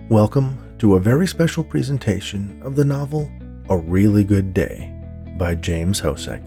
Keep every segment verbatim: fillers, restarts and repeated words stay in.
Welcome to a very special presentation of the novel A Really Good Day by James Hosek.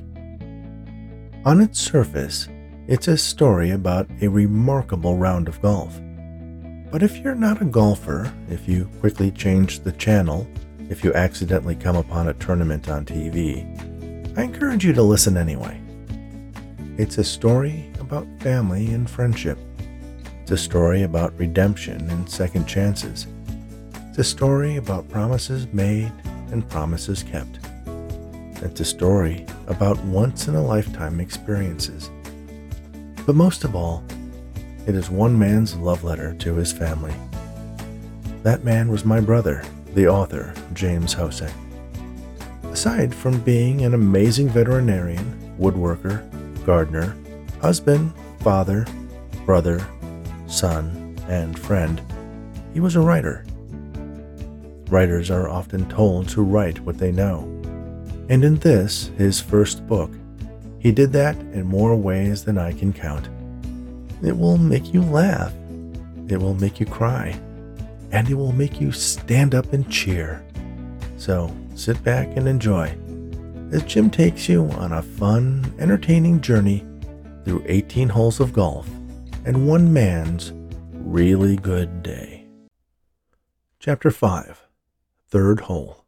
On its surface, it's a story about a remarkable round of golf. But if you're not a golfer, if you quickly change the channel, if you accidentally come upon a tournament on T V, I encourage you to listen anyway. It's a story about family and friendship. It's a story about redemption and second chances. It's a story about promises made and promises kept. It's a story about once-in-a-lifetime experiences. But most of all, it is one man's love letter to his family. That man was my brother, the author, James Hosek. Aside from being an amazing veterinarian, woodworker, gardener, husband, father, brother, son, and friend, he was a writer. Writers are often told to write what they know. And in this, his first book, he did that in more ways than I can count. It will make you laugh. It will make you cry. And it will make you stand up and cheer. So sit back and enjoy as Jim takes you on a fun, entertaining journey through eighteen holes of golf and one man's really good day. Chapter five. Third hole.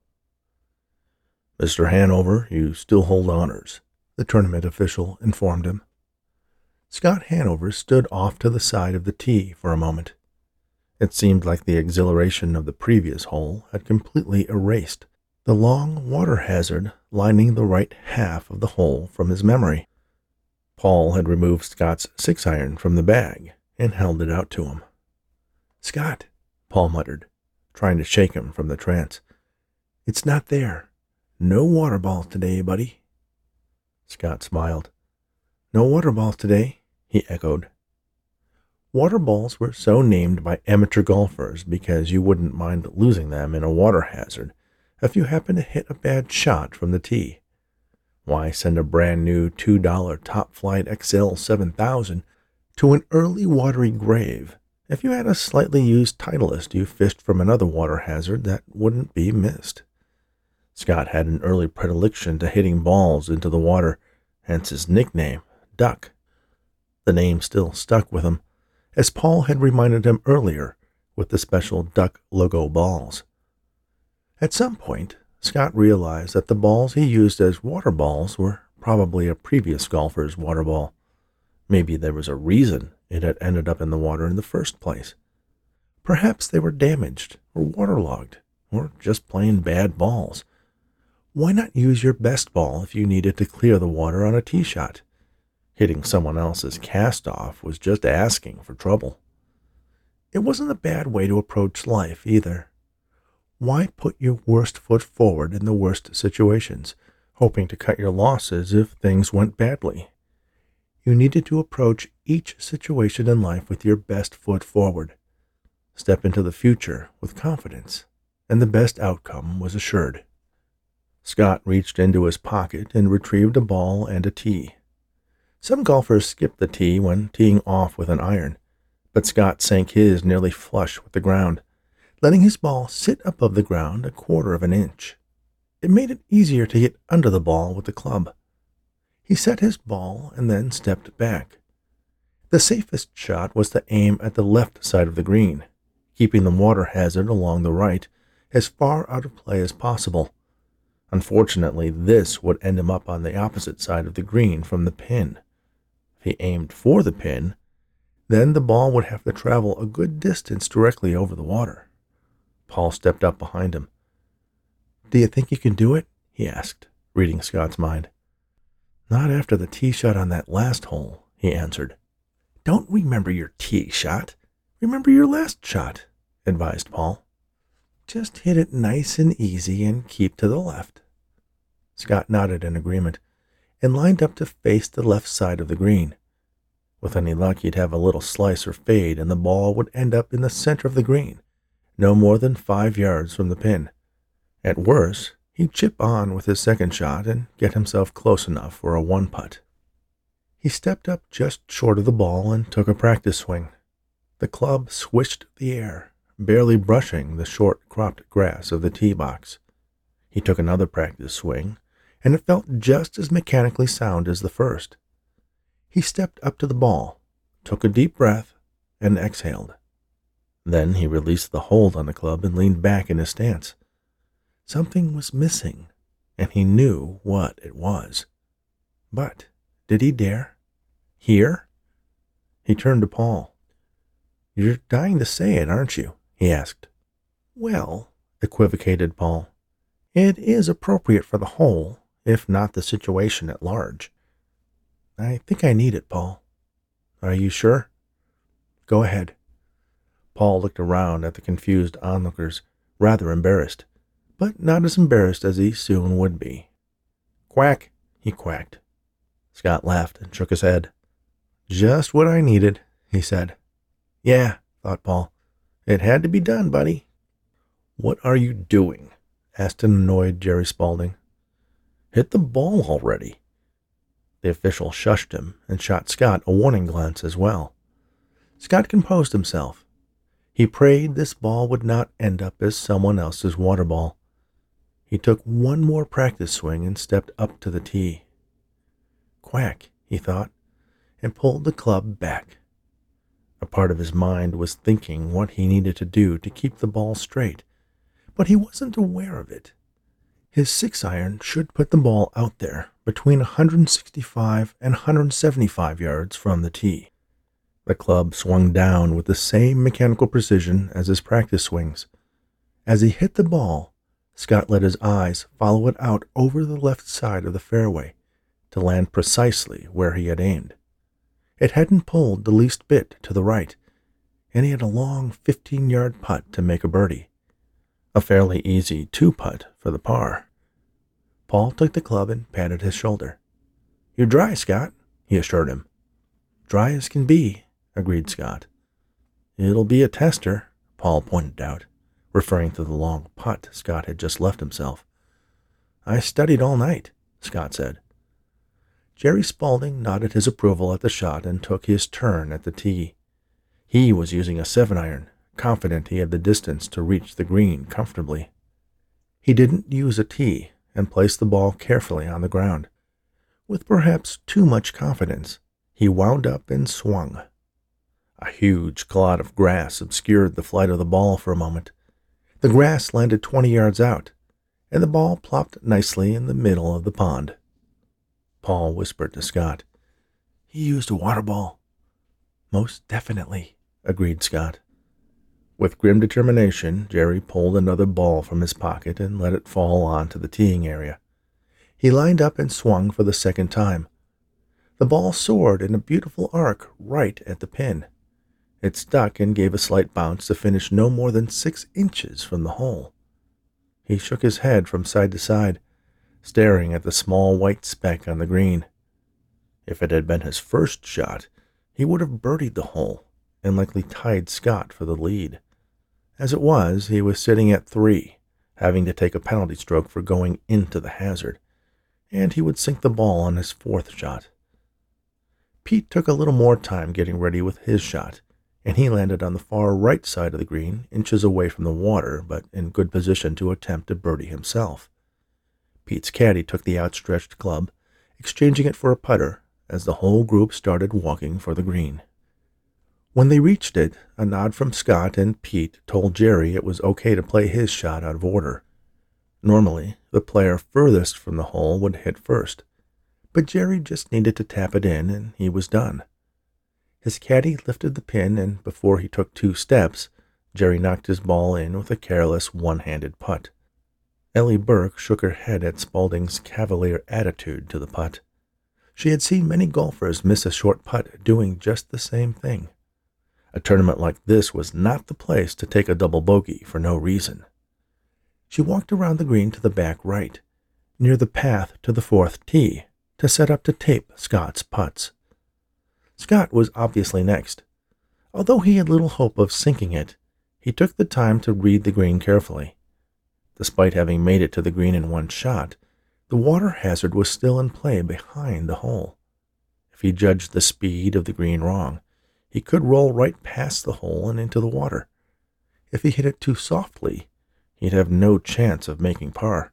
Mister Hanover, you still hold honors, the tournament official informed him. Scott Hanover stood off to the side of the tee for a moment. It seemed like the exhilaration of the previous hole had completely erased the long water hazard lining the right half of the hole from his memory. Paul had removed Scott's six-iron from the bag and held it out to him. "Scott," Paul muttered, trying to shake him from the trance. "It's not there. No water balls today, buddy." Scott smiled. "No water balls today," he echoed. Water balls were so named by amateur golfers because you wouldn't mind losing them in a water hazard if you happened to hit a bad shot from the tee. Why send a brand new two dollar Top Flight X L seven thousand to an early watery grave if you had a slightly used Titleist you fished from another water hazard that wouldn't be missed? Scott had an early predilection to hitting balls into the water, hence his nickname, Duck. The name still stuck with him, as Paul had reminded him earlier with the special Duck logo balls. At some point, Scott realized that the balls he used as water balls were probably a previous golfer's water ball. Maybe there was a reason it had ended up in the water in the first place. Perhaps they were damaged or waterlogged or just plain bad balls. Why not use your best ball if you needed to clear the water on a tee shot? Hitting someone else's cast-off was just asking for trouble. It wasn't a bad way to approach life either. Why put your worst foot forward in the worst situations, hoping to cut your losses if things went badly? You needed to approach each situation in life with your best foot forward. Step into the future with confidence, and the best outcome was assured. Scott reached into his pocket and retrieved a ball and a tee. Some golfers skip the tee when teeing off with an iron, but Scott sank his nearly flush with the ground, letting his ball sit above the ground a quarter of an inch. It made it easier to get under the ball with the club. He set his ball and then stepped back. The safest shot was to aim at the left side of the green, keeping the water hazard along the right as far out of play as possible. Unfortunately, this would end him up on the opposite side of the green from the pin. If he aimed for the pin, then the ball would have to travel a good distance directly over the water. Paul stepped up behind him. "Do you think you can do it?" he asked, reading Scott's mind. "Not after the tee shot on that last hole," he answered. "Don't remember your tee shot. Remember your last shot," advised Paul. "Just hit it nice and easy and keep to the left." Scott nodded in agreement and lined up to face the left side of the green. With any luck, he'd have a little slice or fade and the ball would end up in the center of the green, no more than five yards from the pin. At worst, he'd chip on with his second shot and get himself close enough for a one-putt. He stepped up just short of the ball and took a practice swing. The club swished the air, barely brushing the short cropped grass of the tee box. He took another practice swing, and it felt just as mechanically sound as the first. He stepped up to the ball, took a deep breath, and exhaled. Then he released the hold on the club and leaned back in his stance. Something was missing, and he knew what it was. But did he dare? Here? He turned to Paul. "You're dying to say it, aren't you?" he asked. "Well," equivocated Paul, "it is appropriate for the hole, if not the situation at large." "I think I need it, Paul." "Are you sure?" "Go ahead." Paul looked around at the confused onlookers, rather embarrassed, but not as embarrassed as he soon would be. "Quack," he quacked. Scott laughed and shook his head. "Just what I needed," he said. "Yeah," thought Paul. "It had to be done, buddy." "What are you doing?" asked an annoyed Jerry Spaulding. "Hit the ball already." The official shushed him and shot Scott a warning glance as well. Scott composed himself. He prayed this ball would not end up as someone else's water ball. He took one more practice swing and stepped up to the tee. "Quack," he thought, and pulled the club back. A part of his mind was thinking what he needed to do to keep the ball straight, but he wasn't aware of it. His six-iron should put the ball out there between one hundred sixty-five and one hundred seventy-five yards from the tee. The club swung down with the same mechanical precision as his practice swings. As he hit the ball, Scott let his eyes follow it out over the left side of the fairway to land precisely where he had aimed. It hadn't pulled the least bit to the right, and he had a long fifteen-yard putt to make a birdie. A fairly easy two-putt for the par. Paul took the club and patted his shoulder. "You're dry, Scott," he assured him. "Dry as can be," agreed Scott. "It'll be a tester," Paul pointed out, referring to the long putt Scott had just left himself. "I studied all night," Scott said. Jerry Spaulding nodded his approval at the shot and took his turn at the tee. He was using a seven-iron, confident he had the distance to reach the green comfortably. He didn't use a tee and placed the ball carefully on the ground. With perhaps too much confidence, he wound up and swung. A huge clod of grass obscured the flight of the ball for a moment. The grass landed twenty yards out, and the ball plopped nicely in the middle of the pond. Paul whispered to Scott, "He used a water ball." "Most definitely," agreed Scott. With grim determination, Jerry pulled another ball from his pocket and let it fall onto the teeing area. He lined up and swung for the second time. The ball soared in a beautiful arc right at the pin. It stuck and gave a slight bounce to finish no more than six inches from the hole. He shook his head from side to side, staring at the small white speck on the green. If it had been his first shot, he would have birdied the hole and likely tied Scott for the lead. As it was, he was sitting at three, having to take a penalty stroke for going into the hazard, and he would sink the ball on his fourth shot. Pete took a little more time getting ready with his shot, and he landed on the far right side of the green, inches away from the water, but in good position to attempt to birdie himself. Pete's caddy took the outstretched club, exchanging it for a putter, as the whole group started walking for the green. When they reached it, a nod from Scott and Pete told Jerry it was okay to play his shot out of order. Normally, the player furthest from the hole would hit first, but Jerry just needed to tap it in and he was done. His caddy lifted the pin, and before he took two steps, Jerry knocked his ball in with a careless one-handed putt. Ellie Burke shook her head at Spaulding's cavalier attitude to the putt. She had seen many golfers miss a short putt doing just the same thing. A tournament like this was not the place to take a double bogey for no reason. She walked around the green to the back right, near the path to the fourth tee, to set up to tape Scott's putts. Scott was obviously next. Although he had little hope of sinking it, he took the time to read the green carefully. Despite having made it to the green in one shot, the water hazard was still in play behind the hole. If he judged the speed of the green wrong, he could roll right past the hole and into the water. If he hit it too softly, he'd have no chance of making par.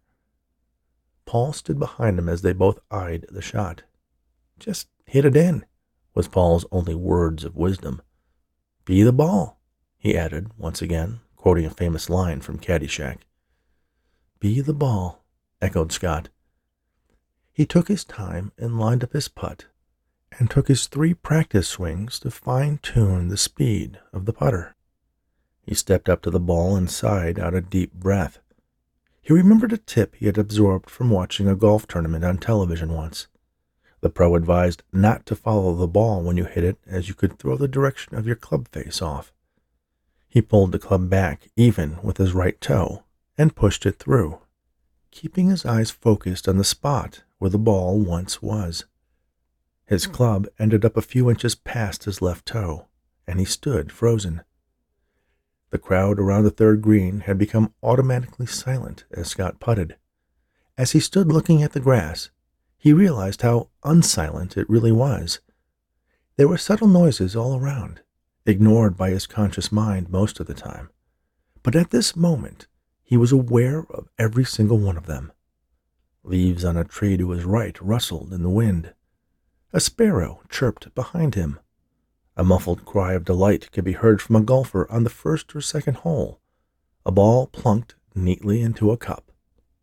Paul stood behind him as they both eyed the shot. "Just hit it in," was Paul's only words of wisdom. "Be the ball," he added once again, quoting a famous line from Caddyshack. "Be the ball," echoed Scott. He took his time and lined up his putt, and took his three practice swings to fine-tune the speed of the putter. He stepped up to the ball and sighed out a deep breath. He remembered a tip he had absorbed from watching a golf tournament on television once. The pro advised not to follow the ball when you hit it, as you could throw the direction of your club face off. He pulled the club back even with his right toe and pushed it through, keeping his eyes focused on the spot where the ball once was. His club ended up a few inches past his left toe, and he stood frozen. The crowd around the third green had become automatically silent as Scott putted. As he stood looking at the grass, he realized how unsilent it really was. There were subtle noises all around, ignored by his conscious mind most of the time. But at this moment, he was aware of every single one of them. Leaves on a tree to his right rustled in the wind. A sparrow chirped behind him. A muffled cry of delight could be heard from a golfer on the first or second hole. A ball plunked neatly into a cup.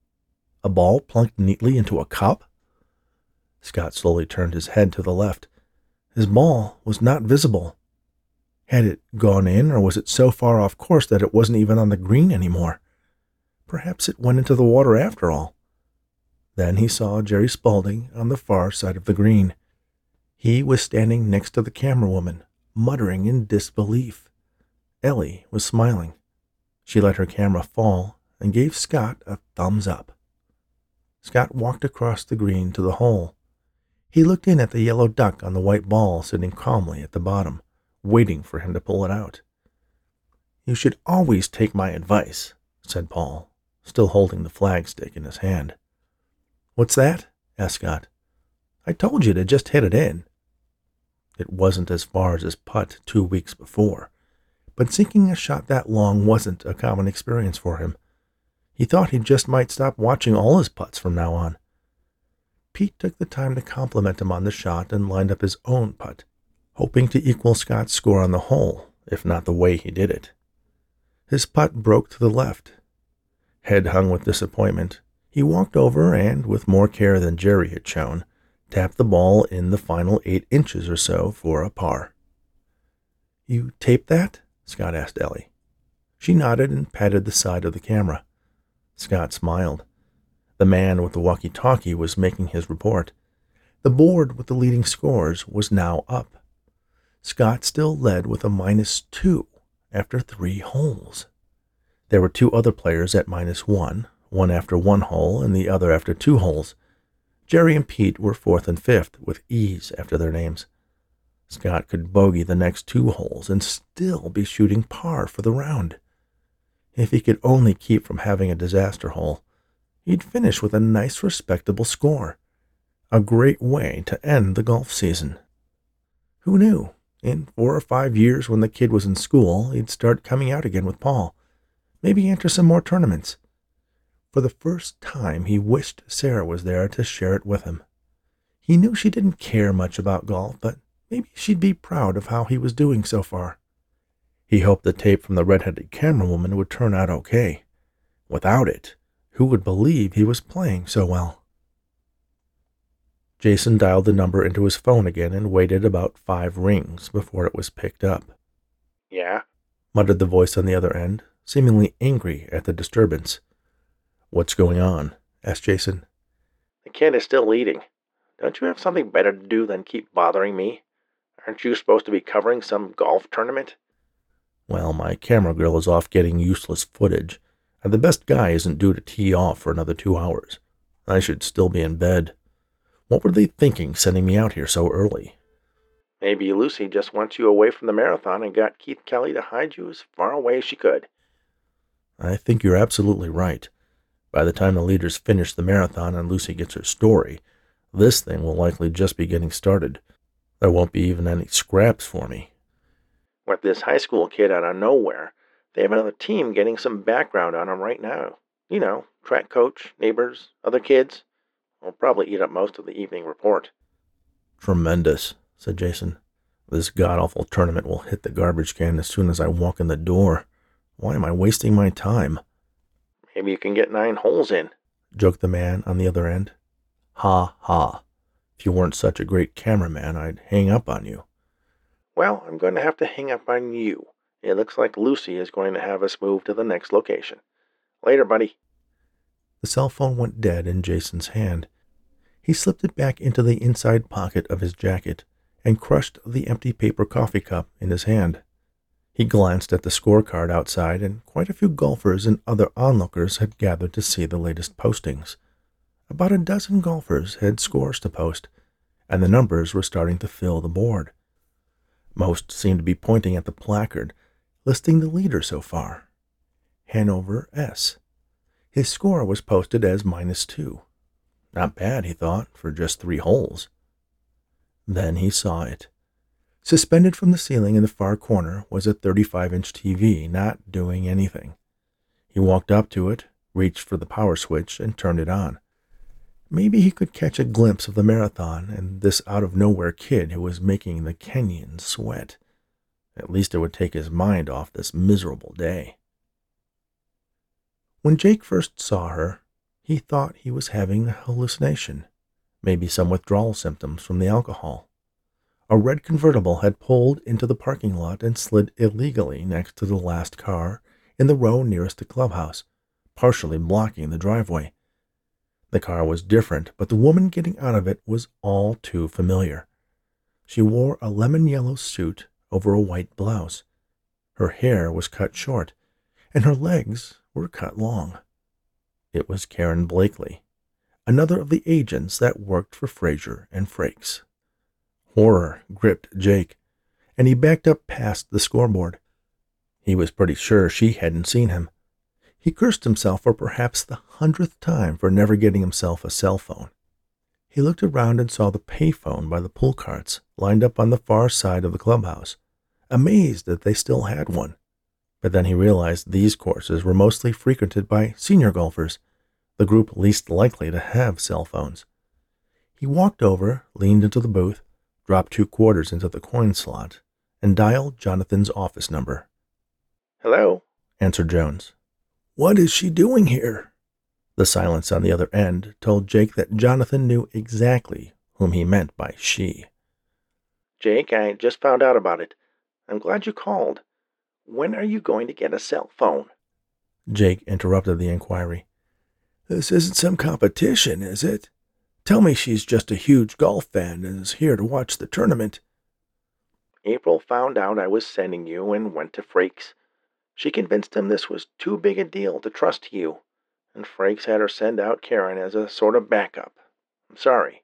A ball plunked neatly into a cup? Scott slowly turned his head to the left. His ball was not visible. Had it gone in, or was it so far off course that it wasn't even on the green anymore? Perhaps it went into the water after all. Then he saw Jerry Spaulding on the far side of the green. He was standing next to the camera woman, muttering in disbelief. Ellie was smiling. She let her camera fall and gave Scott a thumbs up. Scott walked across the green to the hole. He looked in at the yellow duck on the white ball sitting calmly at the bottom, waiting for him to pull it out. "You should always take my advice," said Paul, still holding the flagstick in his hand. "What's that?" asked Scott. "I told you to just hit it in." It wasn't as far as his putt two weeks before, but sinking a shot that long wasn't a common experience for him. He thought he just might stop watching all his putts from now on. Pete took the time to compliment him on the shot and lined up his own putt, hoping to equal Scott's score on the hole, if not the way he did it. His putt broke to the left. Head hung with disappointment, he walked over and, with more care than Jerry had shown, tapped the ball in the final eight inches or so for a par. "You taped that?" Scott asked Ellie. She nodded and patted the side of the camera. Scott smiled. The man with the walkie-talkie was making his report. The board with the leading scores was now up. Scott still led with a minus two after three holes. There were two other players at minus one, one after one hole and the other after two holes. Jerry and Pete were fourth and fifth with ease after their names. Scott could bogey the next two holes and still be shooting par for the round. If he could only keep from having a disaster hole, he'd finish with a nice, respectable score. A great way to end the golf season. Who knew? In four or five years, when the kid was in school, he'd start coming out again with Paul. Maybe enter some more tournaments. For the first time, he wished Sarah was there to share it with him. He knew she didn't care much about golf, but maybe she'd be proud of how he was doing so far. He hoped the tape from the red-headed camera woman would turn out okay. Without it, who would believe he was playing so well? Jason dialed the number into his phone again and waited about five rings before it was picked up. "Yeah?" muttered the voice on the other end, seemingly angry at the disturbance. "What's going on?" asked Jason. "The kid is still leading. Don't you have something better to do than keep bothering me? Aren't you supposed to be covering some golf tournament?" "Well, my camera girl is off getting useless footage, and the best guy isn't due to tee off for another two hours. I should still be in bed. What were they thinking sending me out here so early?" "Maybe Lucy just wants you away from the marathon and got Keith Kelly to hide you as far away as she could." "I think you're absolutely right. By the time the leaders finish the marathon and Lucy gets her story, this thing will likely just be getting started. There won't be even any scraps for me." With this high school kid out of nowhere, They have another team getting some background on him right now. You know, track coach, neighbors, other kids. Will probably eat up most of the evening report. Tremendous, said Jason. This god-awful tournament will hit the garbage can as soon as I walk in the door. Why am I wasting my time? Maybe you can get nine holes in, joked the man on the other end. Ha ha. If you weren't such a great cameraman, I'd hang up on you. Well, I'm going to have to hang up on you. It looks like Lucy is going to have us move to the next location. Later, buddy. The cell phone went dead in Jason's hand. He slipped it back into the inside pocket of his jacket and crushed the empty paper coffee cup in his hand. He glanced at the scorecard outside, and quite a few golfers and other onlookers had gathered to see the latest postings. About a dozen golfers had scores to post, and the numbers were starting to fill the board. Most seemed to be pointing at the placard, listing the leader so far. Hanover S. His score was posted as minus two. Not bad, he thought, for just three holes. Then he saw it. Suspended from the ceiling in the far corner was a thirty-five inch T V, not doing anything. He walked up to it, reached for the power switch, and turned it on. Maybe he could catch a glimpse of the marathon and this out-of-nowhere kid who was making the Kenyans sweat. At least it would take his mind off this miserable day. When Jake first saw her, he thought he was having a hallucination, maybe some withdrawal symptoms from the alcohol. A red convertible had pulled into the parking lot and slid illegally next to the last car in the row nearest the clubhouse, partially blocking the driveway. The car was different, but the woman getting out of it was all too familiar. She wore a lemon-yellow suit over a white blouse. Her hair was cut short, and her legs were cut long. It was Karen Blakely, another of the agents that worked for Fraser and Frakes. Horror gripped Jake, and he backed up past the scoreboard. He was pretty sure she hadn't seen him. He cursed himself for perhaps the hundredth time for never getting himself a cell phone. He looked around and saw the payphone by the pool carts lined up on the far side of the clubhouse, amazed that they still had one. But then he realized these courses were mostly frequented by senior golfers, the group least likely to have cell phones. He walked over, leaned into the booth, dropped two quarters into the coin slot, and dialed Jonathan's office number. "Hello?" answered Jones. "What is she doing here?" The silence on the other end told Jake that Jonathan knew exactly whom he meant by she. "Jake, I just found out about it. I'm glad you called. When are you going to get a cell phone?" Jake interrupted the inquiry. "This isn't some competition, is it? Tell me she's just a huge golf fan and is here to watch the tournament." "April found out I was sending you and went to Frakes. She convinced him this was too big a deal to trust you, and Frakes had her send out Karen as a sort of backup. I'm sorry."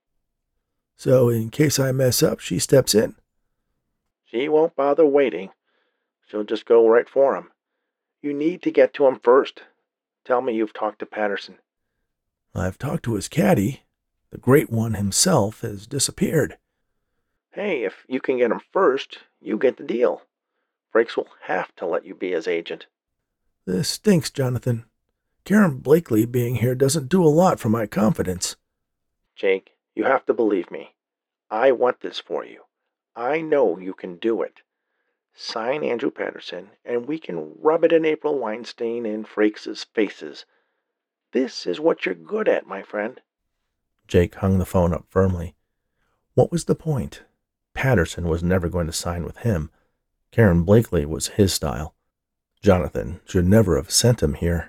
"So in case I mess up, she steps in?" "She won't bother waiting. She'll just go right for him. You need to get to him first. Tell me you've talked to Patterson." "I've talked to his caddy. The Great One himself has disappeared." "Hey, if you can get him first, you get the deal. Frakes will have to let you be his agent." "This stinks, Jonathan. Karen Blakely being here doesn't do a lot for my confidence." "Jake, you have to believe me. I want this for you. I know you can do it. Sign Andrew Patterson, and we can rub it in April Weinstein and Frakes' faces. This is what you're good at, my friend." Jake hung the phone up firmly. What was the point? Patterson was never going to sign with him. Karen Blakely was his style. Jonathan should never have sent him here.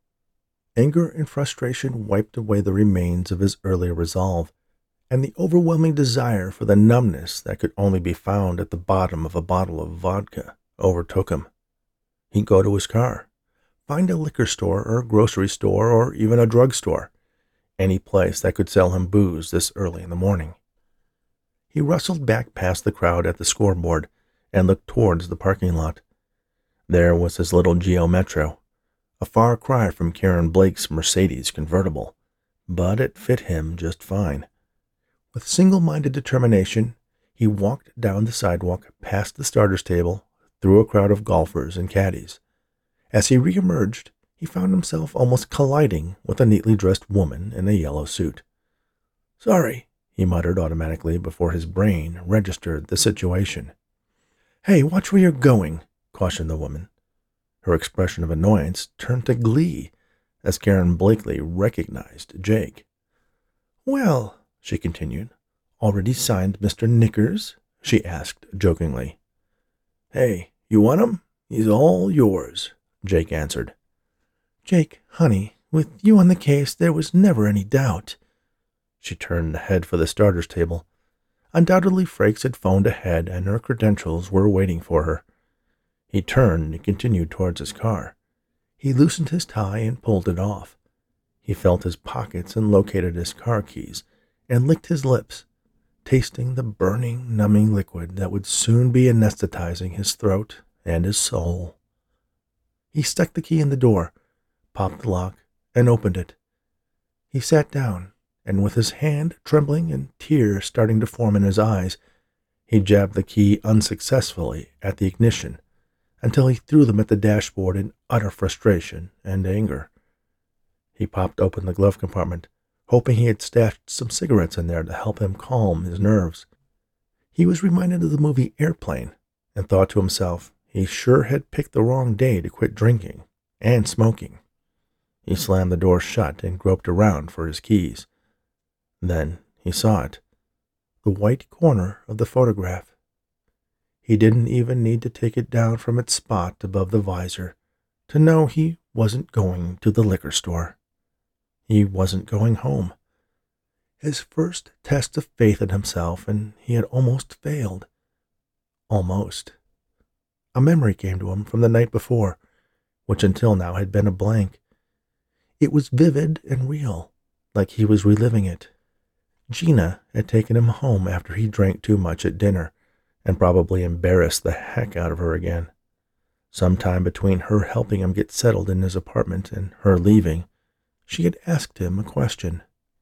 Anger and frustration wiped away the remains of his earlier resolve, and the overwhelming desire for the numbness that could only be found at the bottom of a bottle of vodka overtook him. He'd go to his car, find a liquor store or a grocery store or even a drugstore, any place that could sell him booze this early in the morning. He rustled back past the crowd at the scoreboard and looked towards the parking lot. There was his little Geo Metro, a far cry from Karen Blake's Mercedes convertible, but it fit him just fine. With single-minded determination, he walked down the sidewalk past the starters table, through a crowd of golfers and caddies. As he reemerged, he found himself almost colliding with a neatly dressed woman in a yellow suit. "Sorry," he muttered automatically before his brain registered the situation. "Hey, watch where you're going," cautioned the woman. Her expression of annoyance turned to glee as Karen Blakely recognized Jake. "Well," she continued, "already signed Mister Knickers?" she asked jokingly. "Hey, you want him? He's all yours," Jake answered. "Jake, honey, with you on the case, there was never any doubt." She turned ahead for the starters table. Undoubtedly, Frakes had phoned ahead and her credentials were waiting for her. He turned and continued towards his car. He loosened his tie and pulled it off. He felt his pockets and located his car keys and licked his lips, tasting the burning, numbing liquid that would soon be anesthetizing his throat and his soul. He stuck the key in the door, popped the lock, and opened it. He sat down, and with his hand trembling and tears starting to form in his eyes, he jabbed the key unsuccessfully at the ignition until he threw them at the dashboard in utter frustration and anger. He popped open the glove compartment, hoping he had stashed some cigarettes in there to help him calm his nerves. He was reminded of the movie Airplane and thought to himself he sure had picked the wrong day to quit drinking and smoking. He slammed the door shut and groped around for his keys. Then he saw it, the white corner of the photograph. He didn't even need to take it down from its spot above the visor to know he wasn't going to the liquor store. He wasn't going home. His first test of faith in himself, and he had almost failed. Almost. A memory came to him from the night before, which until now had been a blank. It was vivid and real, like he was reliving it. Gina had taken him home after he drank too much at dinner, and probably embarrassed the heck out of her again. Sometime between her helping him get settled in his apartment and her leaving, she had asked him a question.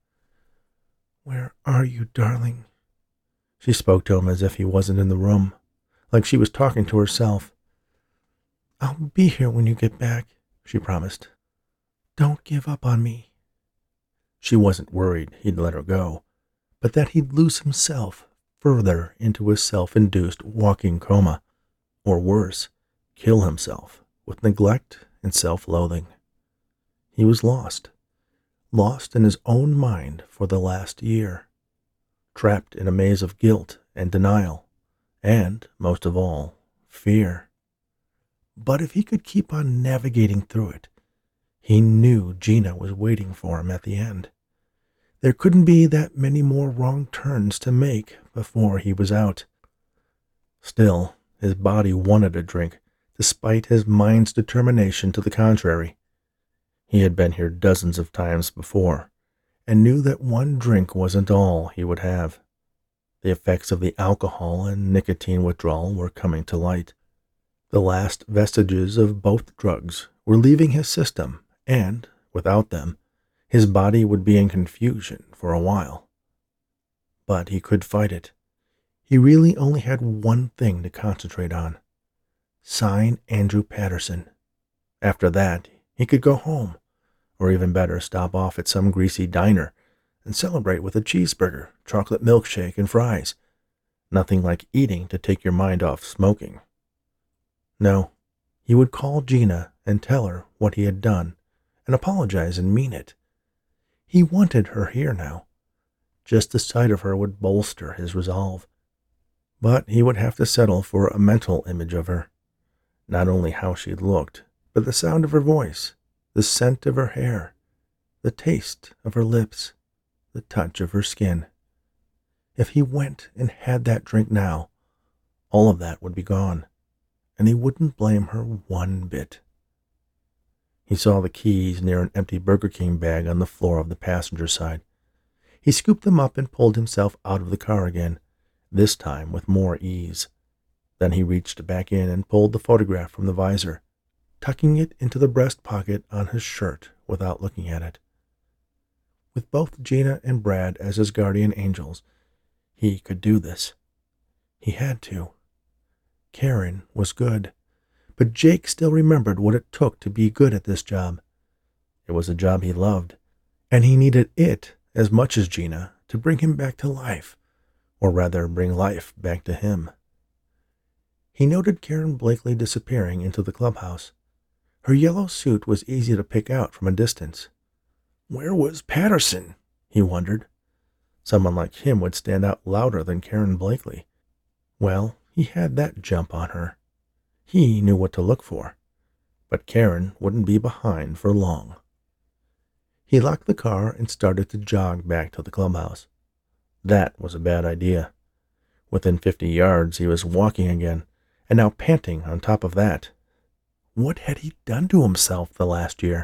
"Where are you, darling?" She spoke to him as if he wasn't in the room, like she was talking to herself. "I'll be here when you get back," she promised. "Don't give up on me." She wasn't worried he'd let her go, but that he'd lose himself further into a self-induced walking coma, or worse, kill himself with neglect and self-loathing. He was lost, lost in his own mind for the last year, trapped in a maze of guilt and denial, and, most of all, fear. But if he could keep on navigating through it, he knew Gina was waiting for him at the end. There couldn't be that many more wrong turns to make before he was out. Still, his body wanted a drink, despite his mind's determination to the contrary. He had been here dozens of times before, and knew that one drink wasn't all he would have. The effects of the alcohol and nicotine withdrawal were coming to light. The last vestiges of both drugs were leaving his system, and, without them, his body would be in confusion for a while. But he could fight it. He really only had one thing to concentrate on. Sign Andrew Patterson. After that, he could go home, or even better, stop off at some greasy diner and celebrate with a cheeseburger, chocolate milkshake, and fries. Nothing like eating to take your mind off smoking. No, he would call Gina and tell her what he had done, and apologize and mean it. He wanted her here now. Just the sight of her would bolster his resolve. But he would have to settle for a mental image of her. Not only how she looked, but the sound of her voice, the scent of her hair, the taste of her lips, the touch of her skin. If he went and had that drink now, all of that would be gone, and he wouldn't blame her one bit. He saw the keys near an empty Burger King bag on the floor of the passenger side. He scooped them up and pulled himself out of the car again, this time with more ease. Then he reached back in and pulled the photograph from the visor, tucking it into the breast pocket on his shirt without looking at it. With both Gina and Brad as his guardian angels, he could do this. He had to. Karen was good, but Jake still remembered what it took to be good at this job. It was a job he loved, and he needed it as much as Gina to bring him back to life, or rather bring life back to him. He noted Karen Blakely disappearing into the clubhouse. Her yellow suit was easy to pick out from a distance. Where was Patterson? He wondered. Someone like him would stand out louder than Karen Blakely. Well, he had that jump on her. He knew what to look for, but Karen wouldn't be behind for long. He locked the car and started to jog back to the clubhouse. That was a bad idea. Within fifty yards, he was walking again, and now panting on top of that. What had he done to himself the last year?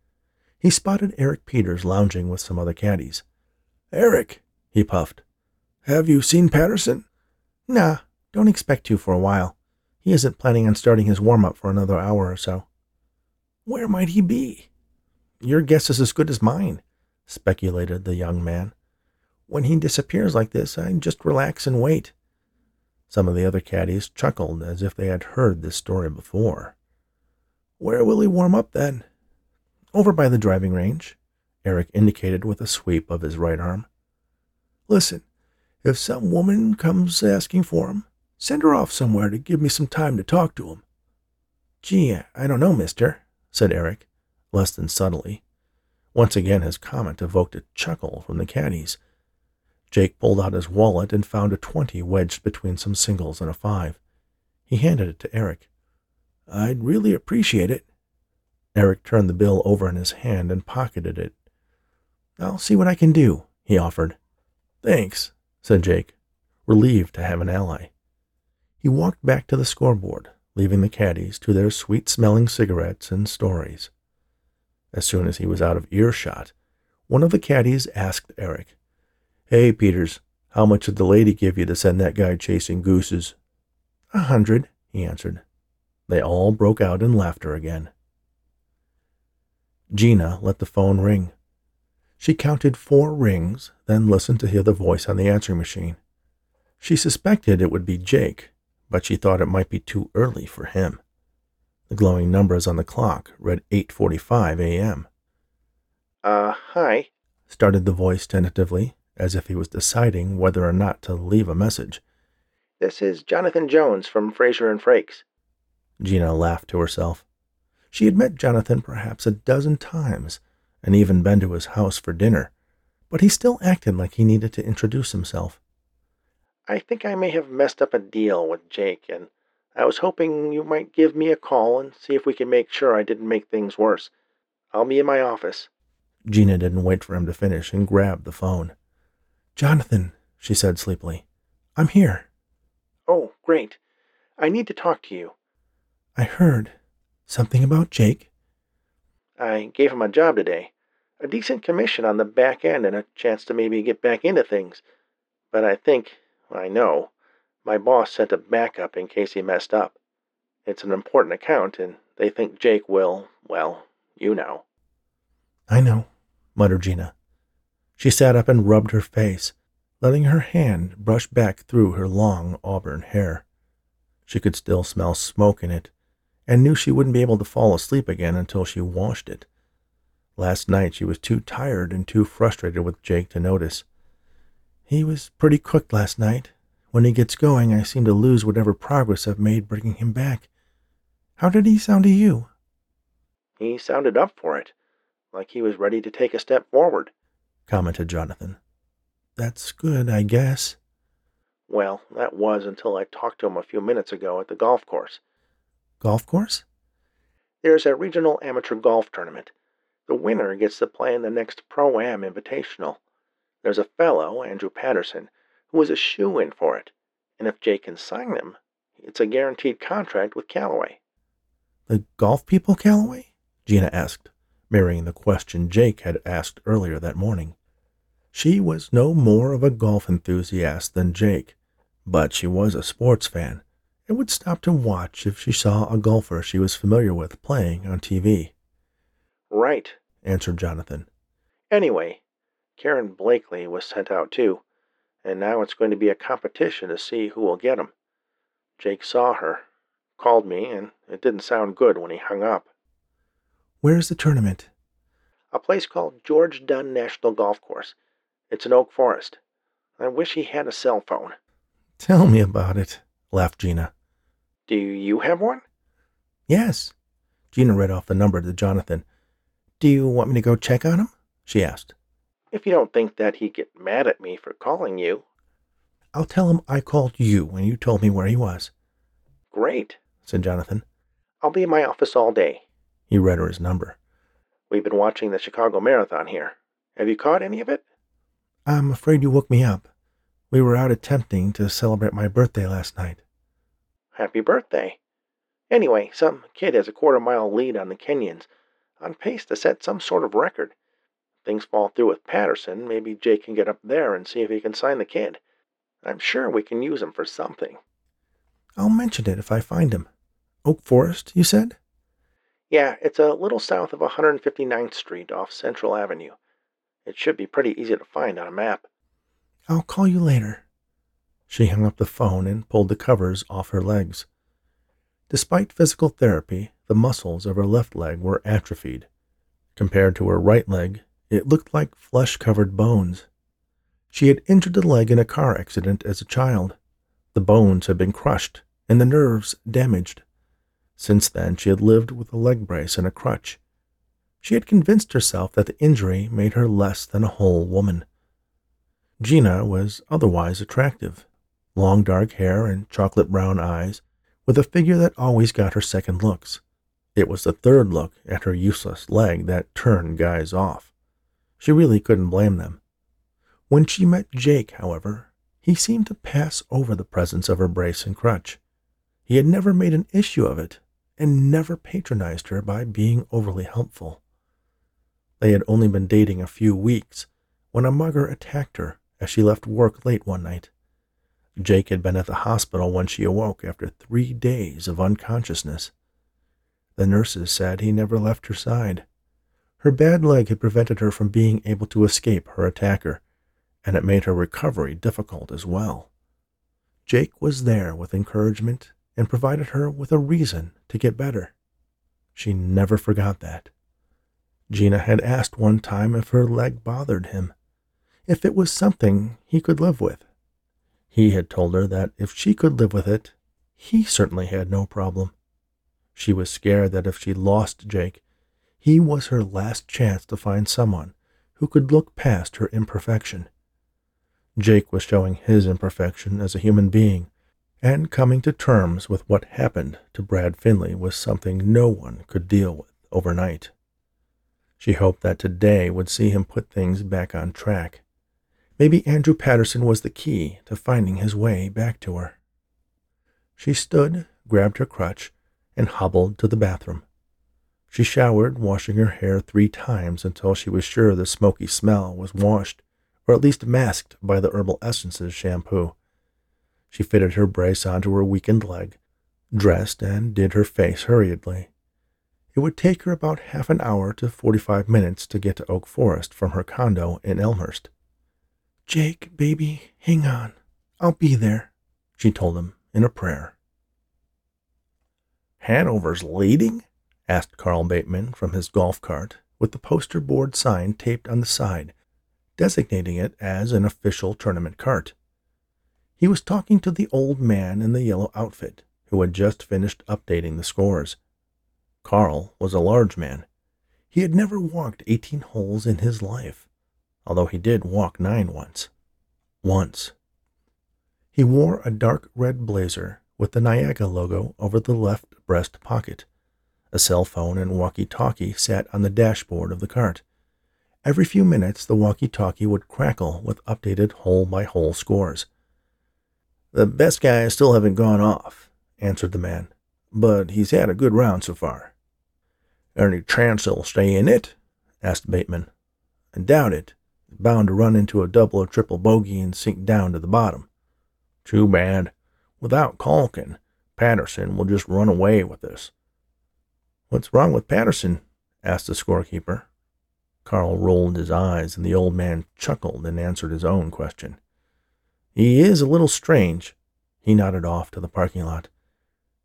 He spotted Eric Peters lounging with some other caddies. "Eric," he puffed, "have you seen Patterson?" "Nah, don't expect to for a while. He isn't planning on starting his warm-up for another hour or so." "Where might he be?" "Your guess is as good as mine," speculated the young man. "When he disappears like this, I just relax and wait." Some of the other caddies chuckled as if they had heard this story before. "Where will he warm up then?" "Over by the driving range," Eric indicated with a sweep of his right arm. "Listen, if some woman comes asking for him, send her off somewhere to give me some time to talk to him." "Gee, I don't know, mister," said Eric, less than subtly. Once again his comment evoked a chuckle from the caddies. Jake pulled out his wallet and found a twenty wedged between some singles and a five. He handed it to Eric. "I'd really appreciate it." Eric turned the bill over in his hand and pocketed it. "I'll see what I can do," he offered. "Thanks," said Jake, relieved to have an ally. He walked back to the scoreboard, leaving the caddies to their sweet-smelling cigarettes and stories. As soon as he was out of earshot, one of the caddies asked Eric, "Hey, Peters, how much did the lady give you to send that guy chasing gooses?" "A hundred," he answered. They all broke out in laughter again. Gina let the phone ring. She counted four rings, then listened to hear the voice on the answering machine. She suspected it would be Jake, but she thought it might be too early for him. The glowing numbers on the clock read eight forty-five a.m. Uh, hi, started the voice tentatively, as if he was deciding whether or not to leave a message. "This is Jonathan Jones from Fraser and Frakes." Gina laughed to herself. She had met Jonathan perhaps a dozen times, and even been to his house for dinner, but he still acted like he needed to introduce himself. "I think I may have messed up a deal with Jake, and I was hoping you might give me a call and see if we can make sure I didn't make things worse. I'll be in my office." Gina didn't wait for him to finish and grabbed the phone. "Jonathan," she said sleepily, "I'm here." "Oh, great. I need to talk to you." "I heard. Something about Jake?" "I gave him a job today. A decent commission on the back end and a chance to maybe get back into things. But I think, I know, my boss sent a backup in case he messed up. It's an important account, and they think Jake will, well, you know." "I know," muttered Gina. She sat up and rubbed her face, letting her hand brush back through her long auburn hair. She could still smell smoke in it, and knew she wouldn't be able to fall asleep again until she washed it. Last night she was too tired and too frustrated with Jake to notice. "He was pretty cooked last night. When he gets going, I seem to lose whatever progress I've made bringing him back. How did he sound to you?" "He sounded up for it, like he was ready to take a step forward," commented Jonathan. "That's good, I guess." "Well, that was until I talked to him a few minutes ago at the golf course." "Golf course?" "There's a regional amateur golf tournament. The winner gets to play in the next Pro-Am Invitational. There's a fellow, Andrew Patterson, who is a shoo-in for it, and if Jake can sign him, it's a guaranteed contract with Callaway." "The golf people, Callaway?" Gina asked, mirroring the question Jake had asked earlier that morning. She was no more of a golf enthusiast than Jake, but she was a sports fan, and would stop to watch if she saw a golfer she was familiar with playing on T V. "Right," answered Jonathan. "Anyway, Karen Blakely was sent out too, and now it's going to be a competition to see who will get him. Jake saw her. called me, and it didn't sound good when he hung up. Where's the tournament? A place called George Dunn National Golf Course. It's in Oak Forest. I wish he had a cell phone. Tell me about it, laughed Gina. Do you have one? Yes. Gina read off the number to Jonathan. Do you want me to go check on him? She asked. If you don't think that he'd get mad at me for calling you. I'll tell him I called you when you told me where he was. Great, said Jonathan. I'll be in my office all day. He read her his number. We've been watching the Chicago Marathon here. Have you caught any of it? I'm afraid you woke me up. We were out attempting to celebrate my birthday last night. Happy birthday. Anyway, some kid has a quarter-mile lead on the Kenyans, on pace to set some sort of record. If things fall through with Patterson, maybe Jake can get up there and see if he can sign the kid. I'm sure we can use him for something. I'll mention it if I find him. Oak Forest, you said? Yeah, it's a little south of one hundred fifty-ninth Street off Central Avenue. It should be pretty easy to find on a map. I'll call you later. She hung up the phone and pulled the covers off her legs. Despite physical therapy, the muscles of her left leg were atrophied. Compared to her right leg, it looked like flesh-covered bones. She had injured the leg in a car accident as a child. The bones had been crushed and the nerves damaged. Since then, she had lived with a leg brace and a crutch. She had convinced herself that the injury made her less than a whole woman. Gina was otherwise attractive. Long dark hair and chocolate brown eyes, with a figure that always got her second looks. It was the third look at her useless leg that turned guys off. She really couldn't blame them. When she met Jake, however, he seemed to pass over the presence of her brace and crutch. He had never made an issue of it, and never patronized her by being overly helpful. They had only been dating a few weeks when a mugger attacked her as she left work late one night. Jake had been at the hospital when she awoke after three days of unconsciousness. The nurses said he never left her side. Her bad leg had prevented her from being able to escape her attacker, and it made her recovery difficult as well. Jake was there with encouragement and provided her with a reason to get better. She never forgot that. Gina had asked one time if her leg bothered him, if it was something he could live with. He had told her that if she could live with it, he certainly had no problem. She was scared that if she lost Jake, he was her last chance to find someone who could look past her imperfection. Jake was showing his imperfection as a human being, and coming to terms with what happened to Brad Finley was something no one could deal with overnight. She hoped that today would see him put things back on track. Maybe Andrew Patterson was the key to finding his way back to her. She stood, grabbed her crutch, and hobbled to the bathroom. She showered, washing her hair three times until she was sure the smoky smell was washed, or at least masked by the Herbal Essences shampoo. She fitted her brace onto her weakened leg, dressed, and did her face hurriedly. It would take her about half an hour to forty-five minutes to get to Oak Forest from her condo in Elmhurst. "Jake, baby, hang on. I'll be there," she told him in a prayer. "Hanover's leading?" asked Carl Bateman from his golf cart, with the poster board sign taped on the side, designating it as an official tournament cart. He was talking to the old man in the yellow outfit, who had just finished updating the scores. Carl was a large man. He had never walked eighteen holes in his life, although he did walk nine once. Once. He wore a dark red blazer with the Niagara logo over the left breast pocket. A cell phone and walkie-talkie sat on the dashboard of the cart. Every few minutes, the walkie-talkie would crackle with updated hole-by-hole scores. "The best guys still haven't gone off," answered the man, "but he's had a good round so far." "Any chance he'll stay in it?" asked Bateman. "I doubt it. He's bound to run into a double or triple bogey and sink down to the bottom." "Too bad. Without Calkin, Patterson will just run away with this." "What's wrong with Patterson?" asked the scorekeeper. Carl rolled his eyes, and the old man chuckled and answered his own question. "He is a little strange." He nodded off to the parking lot.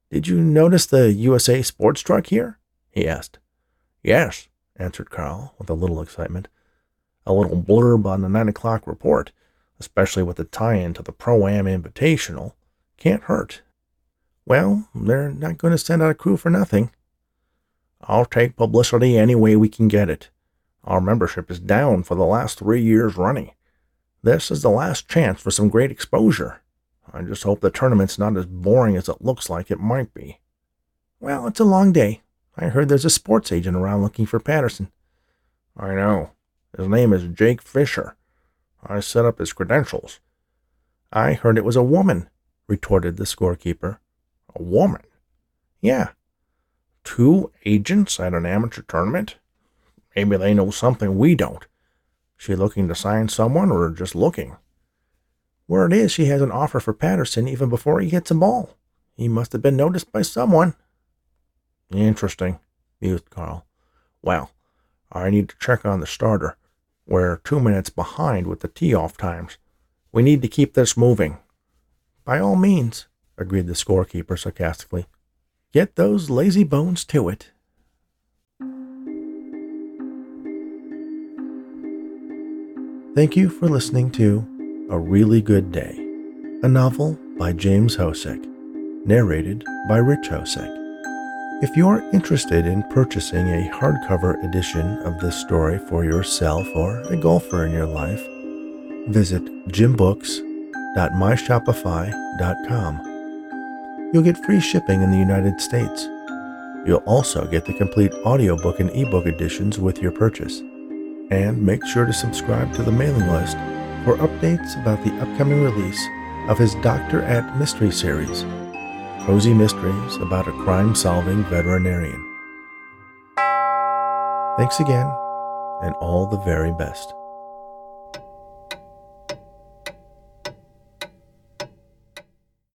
Did you notice the U S A sports truck here? He asked. Yes, answered Carl with a little excitement. A little blurb on the nine o'clock report, especially with the tie-in to the Pro-Am Invitational, can't hurt. Well, they're not going to send out a crew for nothing. I'll take publicity any way we can get it. Our membership is down for the last three years running. This is the last chance for some great exposure. I just hope the tournament's not as boring as it looks like it might be. Well, it's a long day. I heard there's a sports agent around looking for Patterson. I know. His name is Jake Fisher. I set up his credentials. I heard it was a woman, retorted the scorekeeper. A woman? Yeah. Two agents at an amateur tournament? Maybe they know something we don't. She looking to sign someone or just looking? Word is she has an offer for Patterson even before he hits a ball. He must have been noticed by someone. Interesting, mused Carl. Well, I need to check on the starter. We're two minutes behind with the tee-off times. We need to keep this moving. By all means, agreed the scorekeeper sarcastically. Get those lazy bones to it. Thank you for listening to A Really Good Day, a novel by James Hosek, narrated by Rich Hosek. If you are interested in purchasing a hardcover edition of this story for yourself or a golfer in your life, visit jim books dot my shopify dot com. You'll get free shipping in the United States. You'll also get the complete audiobook and ebook editions with your purchase. And make sure to subscribe to the mailing list for updates about the upcoming release of his Doctor at Mystery series, cozy mysteries about a crime-solving veterinarian. Thanks again, and all the very best.